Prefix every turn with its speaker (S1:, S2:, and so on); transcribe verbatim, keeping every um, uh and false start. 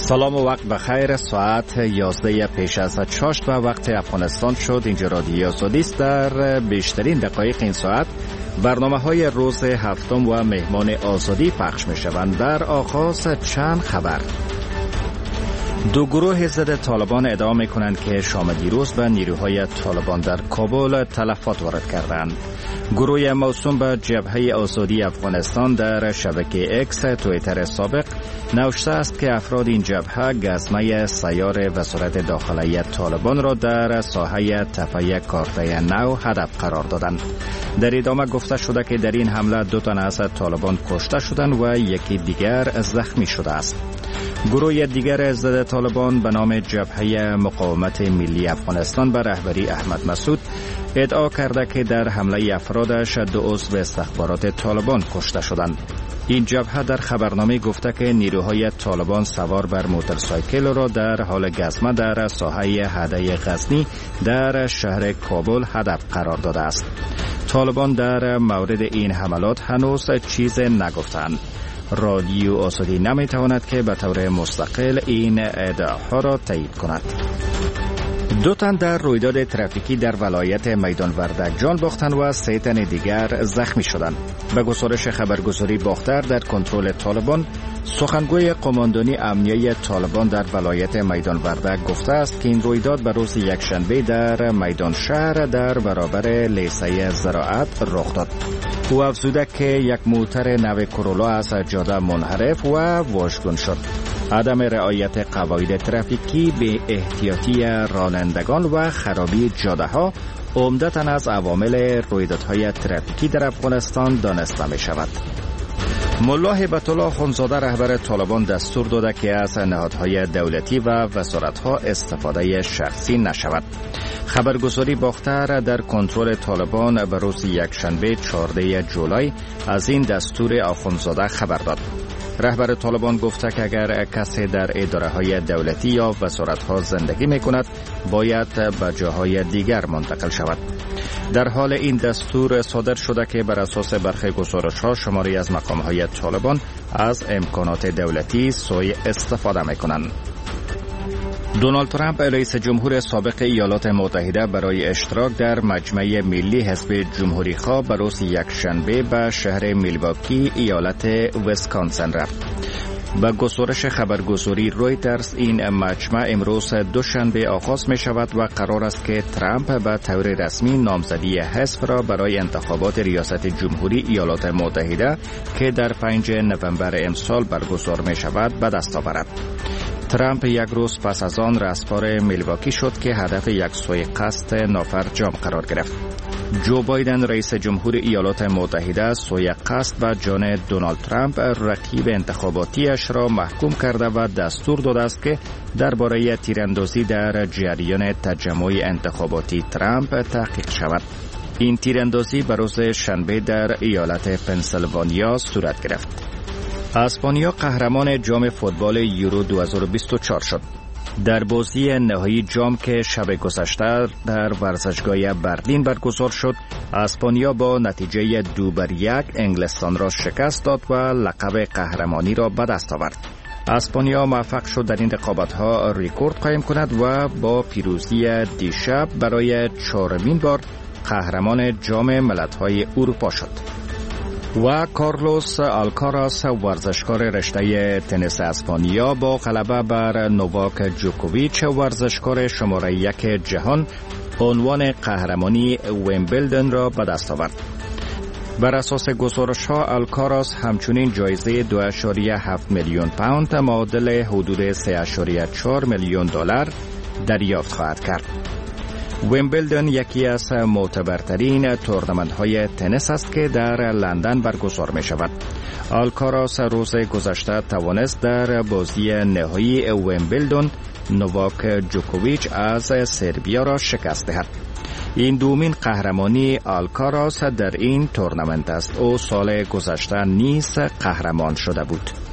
S1: سلام و وقت بخیر. ساعت یازده پیش از شش به وقت افغانستان شد. اینجا رادیو آزادی است. در بیشترین دقایق این ساعت برنامه های روز هفتم و مهمان آزادی پخش می شوند. در آغاز چند خبر. دو گروه ضد طالبان ادعا می کنند که شام دیروز به نیروهای طالبان در کابل تلفات وارد کردند. گروه موسوم به جبهه آزادی افغانستان در شبکه اکس توییتر سابق نوشته است که افراد این جبهه گزمه سیار وزارت داخلیه طالبان را در ساحه تپه کارته نو هدف قرار دادند. در ادامه گفته شده که در این حمله دو تن از طالبان کشته شدند و یکی دیگر زخمی شده است. گروه دیگر ضد طالبان به نام جبهه مقاومت ملی افغانستان به رهبری احمد مسعود ادعا کرده که در حمله افرادش دو عضو استخبارات طالبان کشته شدند. این جبهه در خبرنامه گفته که نیروهای طالبان سوار بر موتورسایکل را در حال گزمه در ساحه حده غزنی در شهر کابل هدف قرار داده است. طالبان در مورد این حملات هنوز چیز نگفتند. رادیو آزادی نمیتواند که به طور مستقل این ادعاها را تایید کند. دو تن در رویداد ترافیکی در ولایت میدان وردک جان باختند و سه تن دیگر زخمی شدند. به گزارش خبرگزاری باختر در کنترل طالبان، سخنگوی قماندانی امنیه طالبان در ولایت میدان وردک گفته است که این رویداد به روز یکشنبه در میدان شهر در برابر لیسه زراعت رخ داد. او افزوده که یک موتر نو کرولا از جاده منحرف و واژگون شد. عدم رعایت قواعد ترافیکی، به احتیاطی رانندگان و خرابی جاده ها عمدتاً از عوامل رویدادهای ترافیکی در افغانستان دانسته می شود. ملا هیبت الله اخوندزاده رهبر طالبان دستور داده که از نهادهای دولتی و وزارتها استفاده شخصی نشود. خبرگزاری باختر در کنترل طالبان به روز یکشنبه چهاردهم جولای از این دستور اخوندزاده خبر داد. رهبر طالبان گفته که اگر کسی در اداره های دولتی یا وزارت ها زندگی می کند باید به جاهای دیگر منتقل شود. در حال این دستور صادر شده که بر اساس برخی گزارش ها شماری از مقام های طالبان از امکانات دولتی سوء استفاده می کنند. دونالد ترامپ رئیس جمهور سابق ایالات متحده برای اشتراک در مجمع ملی حزب جمهوری‌خواه به روز یکشنبه به شهر میلواکی ایالت ویسکانسن رفت. با گزارش خبرگزاری رویترز این مجمع امروز دوشنبه آغاز می شود و قرار است که ترامپ به طور رسمی نامزدی حزب را برای انتخابات ریاست جمهوری ایالات متحده که در پنجم نوامبر امسال برگزار می شود به دست آورد. ترامپ یک روز پس از آن رستگار میلواکی شد که هدف یک سوء قصد نافرجام قرار گرفت. جو بایدن رئیس جمهور ایالات متحده سوء قصد به جان دونالد ترامپ رقیب انتخاباتیش را محکوم کرده و دستور داده است که درباره تیراندازی در جریان تجمع انتخاباتی ترامپ تحقیق شود. این تیراندازی به روز شنبه در ایالت پنسیلوانیا صورت گرفت. اسپانیا قهرمان جام فوتبال یورو دو هزار و بیست و چهار شد. در بازی نهایی جام که شب گذشته در ورزشگاه برلین برگزار شد، اسپانیا با نتیجه دو بر یک انگلستان را شکست داد و لقب قهرمانی را به دست آورد. اسپانیا موفق شد در این رقابت‌ها رکورد قائم کند و با پیروزی دیشب برای چهارمین بار قهرمان جام ملت‌های اروپا شد. و کارلوس آلکاراس ورزشکار رشته تنیس اسپانیا با غلبه بر نوواک جوکوویچ ورزشکار شماره یک جهان عنوان قهرمانی ویمبلدن را به دست آورد. بر اساس گزارش ها آلکاراس همچنین جایزه دو ممیز هفت میلیون پوند معادل حدود سه ممیز چهار میلیون دلار دریافت خواهد کرد. ویمبلدن یکی از معتبرترین تورنمنت‌های تنیس است که در لندن برگزار می شود. آلکاراس روز گذشته توانست در بازی نهایی ویمبلدن نوواک جوکوویچ از سربیا را شکست دهد. این دومین قهرمانی آلکاراس در این تورنمنت است. او سال گذشته نیز قهرمان شده بود.